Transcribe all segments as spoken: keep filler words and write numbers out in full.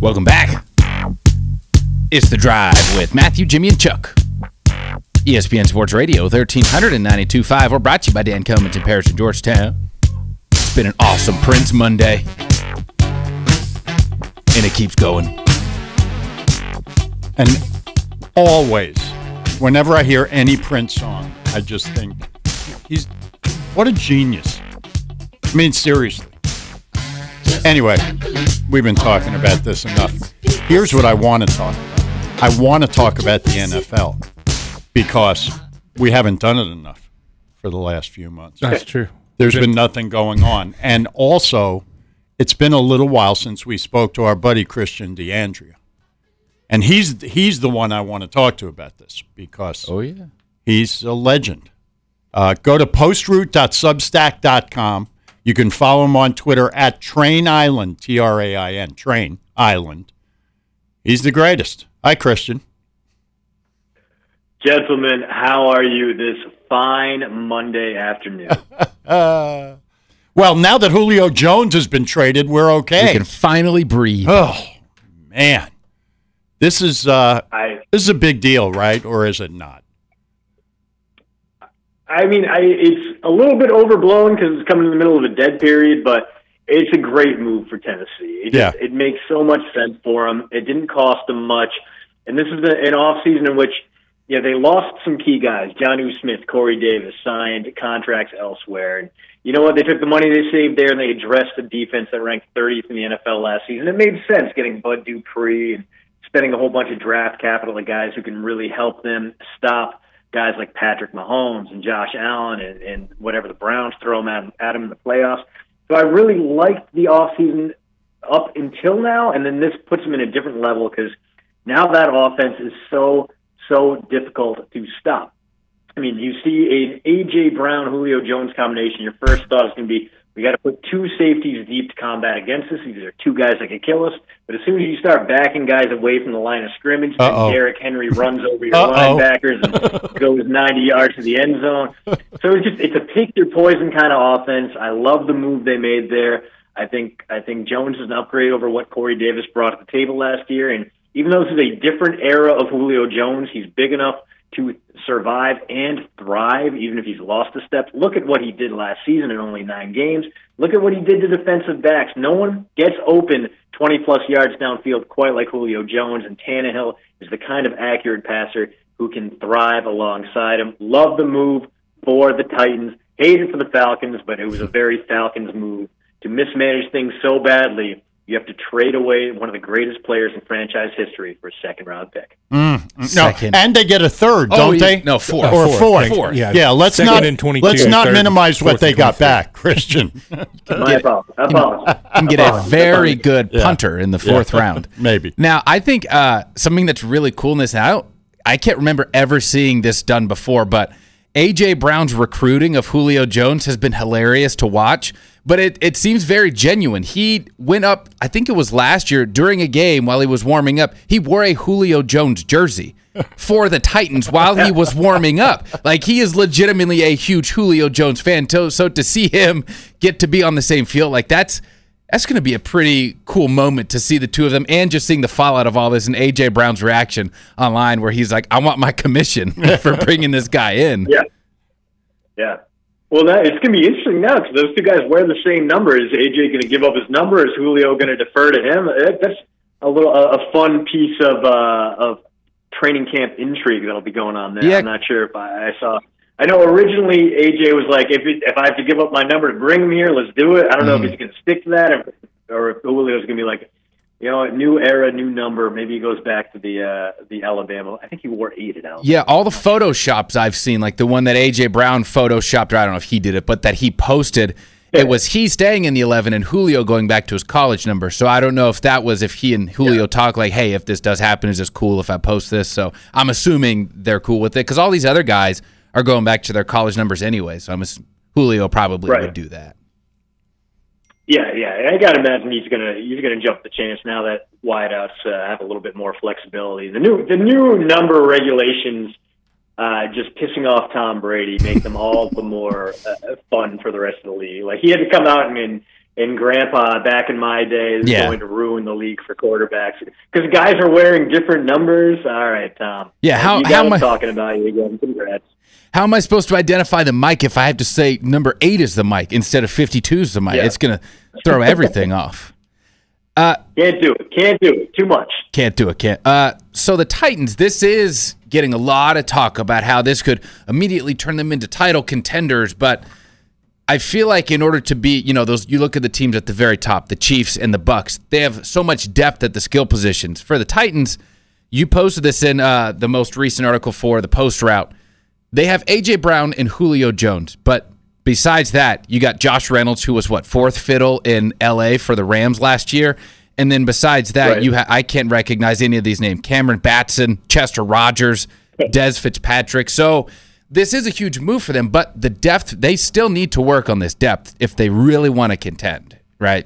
Welcome back. It's The Drive with Matthew, Jimmy, and Chuck. E S P N Sports Radio, thirteen ninety-two point five. We're brought to you by Dan Cummins in Paris and Georgetown. It's been an awesome Prince Monday. And it keeps going. And always, whenever I hear any Prince song, I just think, he's what a genius. I mean, seriously. Anyway, we've been talking about this enough. Here's what I want to talk about. I want to talk about the N F L because we haven't done it enough for the last few months. That's true. There's been nothing going on. And also, it's been a little while since we spoke to our buddy Christian DeAndrea. And he's he's the one I want to talk to about this because oh, yeah. he's a legend. Uh, go to postroute dot substack dot com. You can follow him on Twitter at Train Island, T R A I N, Train Island. He's the greatest. Hi, Christian. Gentlemen, how are you this fine Monday afternoon? uh, well, now that Julio Jones has been traded, we're okay. We can finally breathe. Oh, man. This is uh, I, this is a big deal, right? Or is it not? I mean, I, it's a little bit overblown because it's coming in the middle of a dead period, but it's a great move for Tennessee. It, yeah. just, it makes so much sense for them. It didn't cost them much. And this is an offseason in which yeah, they lost some key guys. Jonnu Smith, Corey Davis signed contracts elsewhere. And you know what? They took the money they saved there and they addressed the defense that ranked thirtieth in the N F L last season. It made sense getting Bud Dupree and spending a whole bunch of draft capital on guys who can really help them stop guys like Patrick Mahomes and Josh Allen and, and whatever the Browns throw them at, at them in the playoffs. So I really liked the offseason up until now, and then this puts them in a different level because now that offense is so, so difficult to stop. I mean, you see an A J. Brown, Julio Jones combination, your first thought is going to be, we got to put two safeties deep to combat against us. These are two guys that can kill us. But as soon as you start backing guys away from the line of scrimmage, then Derrick Henry runs over your Uh-oh. linebackers and goes ninety yards to the end zone. So it's just it's a pick your poison kind of offense. I love the move they made there. I think I think Jones is an upgrade over what Corey Davis brought to the table last year. And even though this is a different era of Julio Jones, he's big enough to survive and thrive, even if he's lost a step. Look at what he did last season in only nine games. Look at what he did to defensive backs. No one gets open twenty-plus yards downfield quite like Julio Jones, and Tannehill is the kind of accurate passer who can thrive alongside him. Love the move for the Titans. Hate it for the Falcons, but it was a very Falcons move to mismanage things so badly. You have to trade away one of the greatest players in franchise history for a second-round pick. Mm, no, Second. and they get a third, Oh, don't yeah. they? No, four. Or Four. fourth. Fourth. Yeah, Yeah, let's second not and twenty-two, let's not third, minimize what fourth they and got twenty-three. back, Christian. My apologies. I apologize. You can get a very good punter in the fourth round. Maybe. Now, I think uh, something that's really cool in this, and I, don't, I can't remember ever seeing this done before, but A J. Brown's recruiting of Julio Jones has been hilarious to watch, but it, it seems very genuine. He went up, I think it was last year, during a game while he was warming up, he wore a Julio Jones jersey for the Titans while he was warming up. Like, he is legitimately a huge Julio Jones fan. So, so to see him get to be on the same field, like that's that's going to be a pretty cool moment to see the two of them and just seeing the fallout of all this and A J. Brown's reaction online where he's like, I want my commission for bringing this guy in. Yeah. Yeah. Well, that, it's going to be interesting now because those two guys wear the same number. Is A J going to give up his number? Is Julio going to defer to him? That, that's a little a, a fun piece of uh, of training camp intrigue that'll be going on there. Yeah. I'm not sure if I, I saw. I know originally A J was like, if it, if I have to give up my number to bring him here, let's do it. I don't know Mm. if he's going to stick to that, or, or if Julio's going to be like, you know, new era, new number. Maybe he goes back to the uh, the Alabama. I think he wore eight at Alabama. Yeah, all the photoshops I've seen, like the one that A J. Brown photoshopped, or I don't know if he did it, but that he posted, Yeah. it was he staying in the eleven and Julio going back to his college number. So I don't know if that was if he and Julio Yeah. talk like, hey, if this does happen, is this cool if I post this? So I'm assuming they're cool with it because all these other guys are going back to their college numbers anyway. So I'm ass- Julio probably Right. would do that. Yeah, yeah. I got to imagine he's gonna he's gonna jump the chance now that wideouts uh, have a little bit more flexibility. The new the new number regulations uh, just pissing off Tom Brady make them all the more uh, fun for the rest of the league. Like he had to come out and, and and Grandpa back in my day is Yeah. going to ruin the league for quarterbacks because guys are wearing different numbers. All right, Tom. Yeah, how- you got how us am I- talking about you again? Congrats. How am I supposed to identify the mic if I have to say number eight is the mic instead of fifty-two is the mic? Yeah. It's going to throw everything off. Uh, Can't do it. Can't do it. Too much. Can't do it. Can't. Uh, so the Titans, this is getting a lot of talk about how this could immediately turn them into title contenders. But I feel like in order to be, you know, those you look at the teams at the very top, the Chiefs and the Bucks, they have so much depth at the skill positions. For the Titans, you posted this in uh, the most recent article for the Post Route. They have A J. Brown and Julio Jones, but besides that, you got Josh Reynolds, who was what fourth fiddle in L A for the Rams last year. And then besides that, Right. you ha- I can't recognize any of these names. Cameron Batson, Chester Rogers, Des Fitzpatrick. So this is a huge move for them, but the depth, they still need to work on this depth if they really want to contend, right?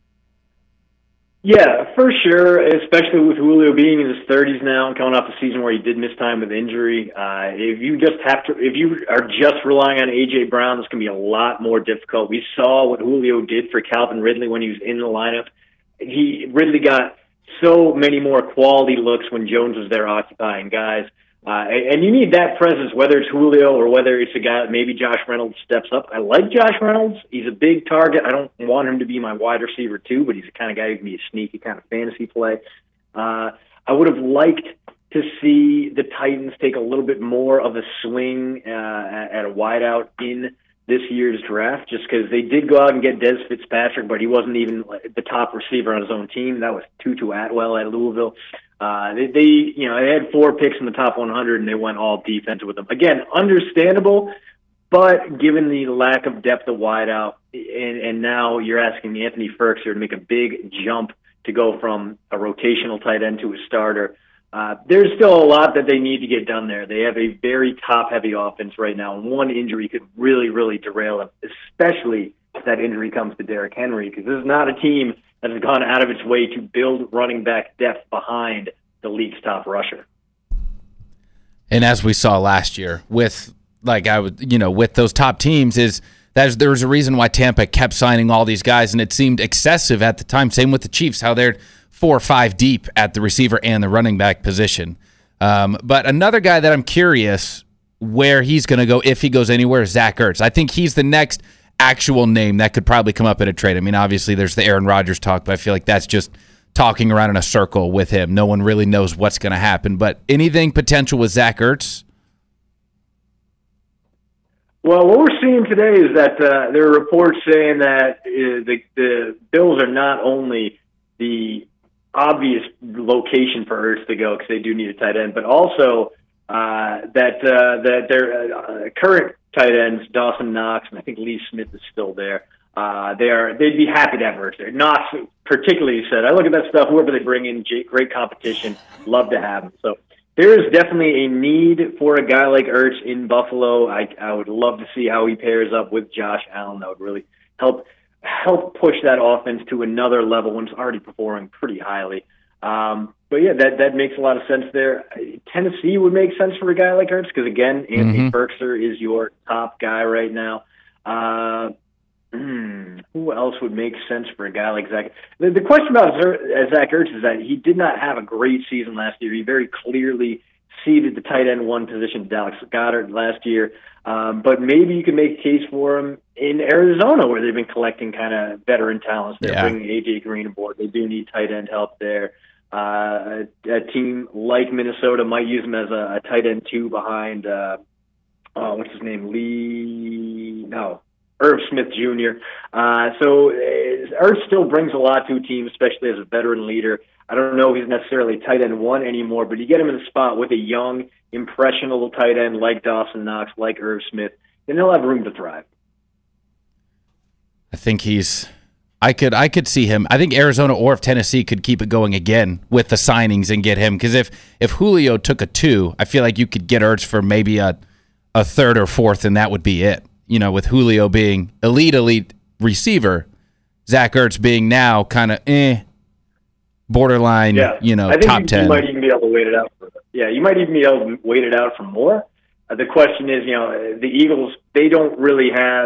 Yeah, for sure, especially with Julio being in his thirties now and coming off a season where he did miss time with injury. Uh, if you just have to, if you are just relying on A J. Brown, this can be a lot more difficult. We saw what Julio did for Calvin Ridley when he was in the lineup. He Ridley got so many more quality looks when Jones was there occupying guys. Uh, and, and you need that presence, whether it's Julio or whether it's a guy that maybe Josh Reynolds steps up. I like Josh Reynolds. He's a big target. I don't want him to be my wide receiver too, but he's the kind of guy who can be a sneaky kind of fantasy play. Uh, I would have liked to see the Titans take a little bit more of a swing uh, at a wideout in this year's draft, just because they did go out and get Des Fitzpatrick, but he wasn't even the top receiver on his own team. That was Tutu Atwell at Louisville. Uh, they, they, you know, they had four picks in the top one hundred, and they went all defensive with them. Again, understandable, but given the lack of depth of wideout, and, and now you're asking Anthony Firkser to make a big jump to go from a rotational tight end to a starter. Uh, there's still a lot that they need to get done there. They have a very top-heavy offense right now, and one injury could really, really derail them, especially if that injury comes to Derrick Henry, because this is not a team that has gone out of its way to build running back depth behind the league's top rusher. And as we saw last year with, like I would, you know, with those top teams, is that there was a reason why Tampa kept signing all these guys, and it seemed excessive at the time. Same with the Chiefs, how they're four or five deep at the receiver and the running back position. Um, but another guy that I'm curious where he's going to go, if he goes anywhere, is Zach Ertz. I think he's the next actual name that could probably come up in a trade. I mean, obviously there's the Aaron Rodgers talk, but I feel like that's just talking around in a circle with him. No one really knows what's going to happen. But anything potential with Zach Ertz? Well, what we're seeing today is that uh, there are reports saying that uh, the, the Bills are not only the obvious location for Ertz to go because they do need a tight end, but also uh, that uh, that their uh, current tight ends, Dawson Knox, and I think Lee Smith is still there. Uh, they are they'd be happy to have Ertz there. Knox particularly said, I look at that stuff. Whoever they bring in, great competition. Love to have him. So there is definitely a need for a guy like Ertz in Buffalo. I I would love to see how he pairs up with Josh Allen. That would really help. help push that offense to another level when it's already performing pretty highly. Um, but yeah, that that makes a lot of sense there. Tennessee would make sense for a guy like Ertz because, again, Anthony Mm-hmm. Firkser is your top guy right now. Uh, hmm, who else would make sense for a guy like Zach? The, the question about Zer- Zach Ertz is that he did not have a great season last year. He very clearly ceded the tight end one position to Dallas Goedert last year. Um, but maybe you can make a case for him in Arizona, where they've been collecting kind of veteran talents. They're Yeah. bringing A J Green aboard. They do need tight end help there. Uh, a, a team like Minnesota might use him as a, a tight end two behind, uh, uh, what's his name, Lee, no, Irv Smith Junior Uh, so uh, Irv still brings a lot to a team, especially as a veteran leader. I don't know if he's necessarily tight end one anymore, but you get him in a spot with a young, impressionable tight end like Dawson Knox, like Irv Smith, then he'll have room to thrive. I think he's I could I could see him. I think Arizona or if Tennessee could keep it going again with the signings and get him. Because if, if Julio took a two, I feel like you could get Ertz for maybe a a third or fourth, and that would be it. You know, with Julio being elite, elite receiver, Zach Ertz being now kind of eh, borderline, Yeah. you know, I think top you, ten. You might even be able to wait it out for Yeah, you might even be able to wait it out for more. Uh, the question is, you know, the Eagles, they don't really have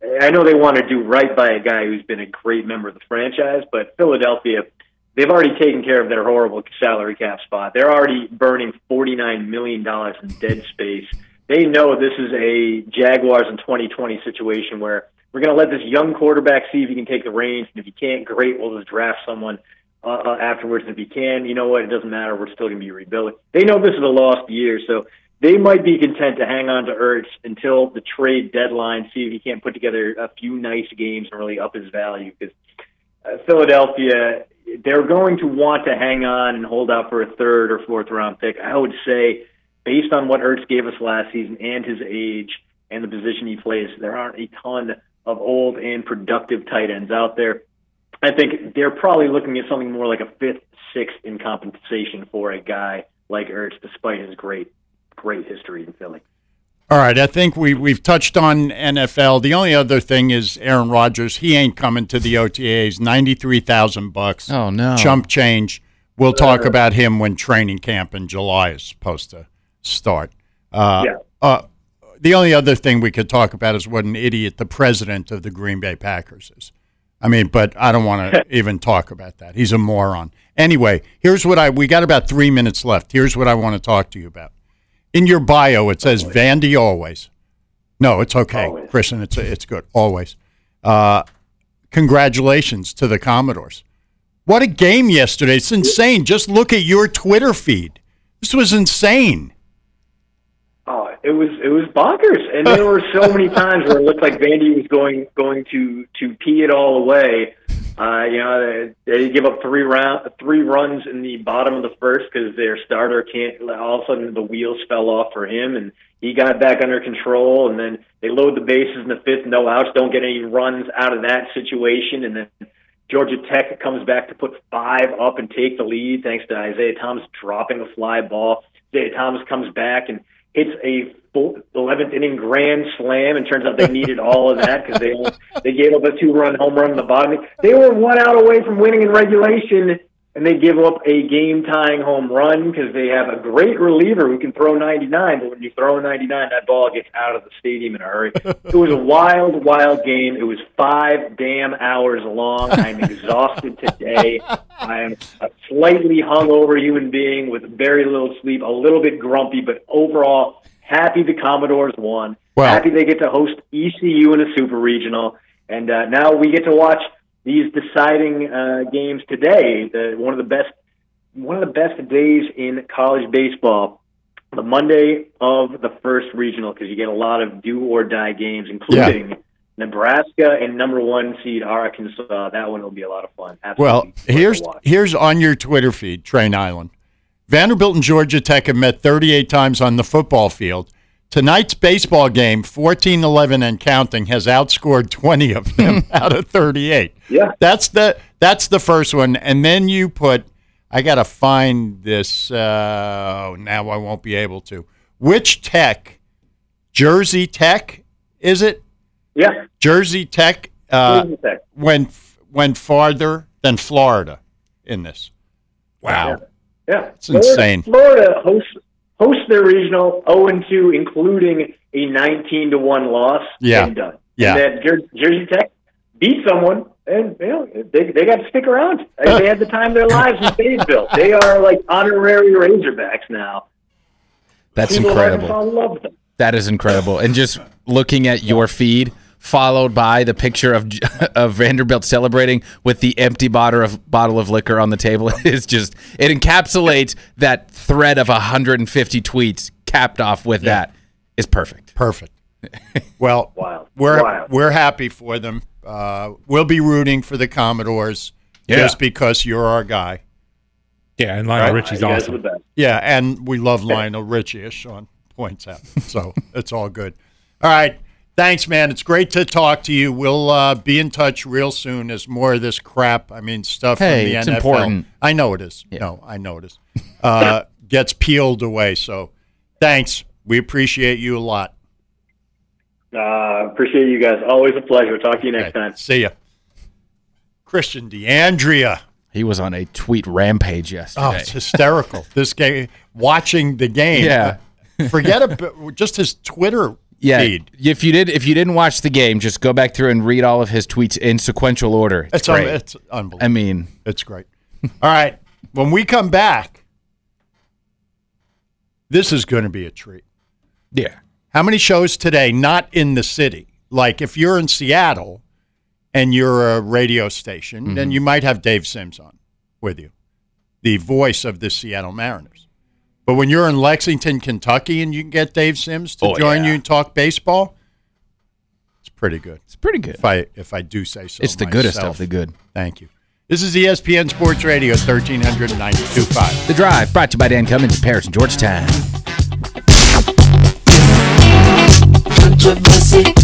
I know they want to do right by a guy who's been a great member of the franchise, but Philadelphia, they've already taken care of their horrible salary cap spot. They're already burning forty-nine million dollars in dead space. They know this is a Jaguars in twenty twenty situation where we're going to let this young quarterback see if he can take the reins, and if he can't, great, we'll just draft someone uh, uh, afterwards. And if he can, you know what, it doesn't matter, we're still going to be rebuilding. They know this is a lost year, so they might be content to hang on to Ertz until the trade deadline, see if he can't put together a few nice games and really up his value. Because uh, Philadelphia, they're going to want to hang on and hold out for a third or fourth round pick. I would say, based on what Ertz gave us last season and his age and the position he plays, there aren't a ton of old and productive tight ends out there. I think they're probably looking at something more like a fifth, sixth in compensation for a guy like Ertz, despite his great great history in Philly. All right, I think we, we've touched on N F L. The only other thing is Aaron Rodgers. He ain't coming to the O T As. ninety-three thousand bucks. Oh, no. Chump change. We'll talk about him when training camp in July is supposed to start. Uh, yeah. Uh, the only other thing we could talk about is what an idiot the president of the Green Bay Packers is. I mean, but I don't want to even talk about that. He's a moron. Anyway, here's what I – we got about three minutes left. Here's what I want to talk to you about. In your bio, it says always. Vandy always. No, it's okay, always. Kristen. It's it's good. Always. Uh, congratulations to the Commodores. What a game yesterday. It's insane. Just look at your Twitter feed. This was insane. Oh, it was it was bonkers. And there were so many times where it looked like Vandy was going going to, to pee it all away. Uh, you know, they, they give up three round, three runs in the bottom of the first because their starter can't. All of a sudden, the wheels fell off for him, and he got back under control. And then they load the bases in the fifth, no outs, don't get any runs out of that situation. And then Georgia Tech comes back to put five up and take the lead thanks to Isaiah Thomas dropping a fly ball. Isaiah Thomas comes back and hits a eleventh inning grand slam, and turns out they needed all of that because they they gave up a two-run home run in the bottom. They were one out away from winning in regulation, and they give up a game-tying home run because they have a great reliever who can throw ninety-nine, but when you throw a ninety-nine, that ball gets out of the stadium in a hurry. It was a wild, wild game. It was five damn hours long. I'm exhausted today. I am a slightly hungover human being with very little sleep, a little bit grumpy, but overall happy the Commodores won. Well, happy they get to host E C U in a super regional, and uh, now we get to watch these deciding uh, games today. The, one of the best, one of the best days in college baseball, the Monday of the first regional, because you get a lot of do or die games, including yeah. Nebraska and number one seed Arkansas. That one will be a lot of fun. Absolutely. Well, here's here's on your Twitter feed, Train Island. Vanderbilt and Georgia Tech have met thirty-eight times on the football field. Tonight's baseball game, fourteen eleven and counting, has outscored twenty of them out of thirty-eight. Yeah. That's the that's the first one. And then you put, I got to find this. Uh, oh, now I won't be able to. Which Tech? Jersey Tech, is it? Yeah. Jersey Tech, uh, Jersey Tech. Went, went farther than Florida in this. Wow. Yeah. Yeah, it's insane. Florida hosts hosts their regional oh and two, including a nineteen to one loss. Yeah, done. yeah. And then Jer- Jersey Tech beat someone, and you know they they got to stick around. They had the time of their lives in Fayetteville. They are like honorary Razorbacks now. That's People incredible. love them. That is incredible. And just looking at your feed, followed by the picture of of Vanderbilt celebrating with the empty bottle of bottle of liquor on the table, is just it encapsulates that thread of one hundred fifty tweets capped off with yeah. that is perfect. Perfect. Well, Wild. we're Wild. we're happy for them. Uh, we'll be rooting for the Commodores yeah. just because you're our guy. Yeah, and Lionel right? Richie's You guys awesome. are the best. Yeah, and we love Lionel Richie, as Sean points out. So it's all good. All right. Thanks, man. It's great to talk to you. We'll uh, be in touch real soon as more of this crap, I mean, stuff Hey, from the it's N F L. important. I know it is. Yeah. No, I know it is. Uh, gets peeled away. So thanks. We appreciate you a lot. Uh, appreciate you guys. Always a pleasure. Talk to you next Okay. time. See ya. Christian DeAndrea. He was on a tweet rampage yesterday. Oh, it's hysterical. This game, watching the game. Yeah. Forget about just his Twitter Yeah, feed. if you did, if you didn't watch the game, just go back through and read all of his tweets in sequential order. It's, It's, great. un- it's unbelievable. I mean, It's great. All right. When we come back, this is going to be a treat. yeah. How many shows today not in the city? Like if you're in Seattle and you're a radio station, Mm-hmm. then you might have Dave Sims on with you, the voice of the Seattle Mariners. But when you're in Lexington, Kentucky, and you can get Dave Sims to Oh, join yeah. you and talk baseball, it's pretty good. It's pretty good. If I if I do say so It's the goodest myself. of the good. Thank you. This is E S P N Sports Radio, thirteen ninety-two point five. The Drive, brought to you by Dan Cummins, Paris and Georgetown. Controversy.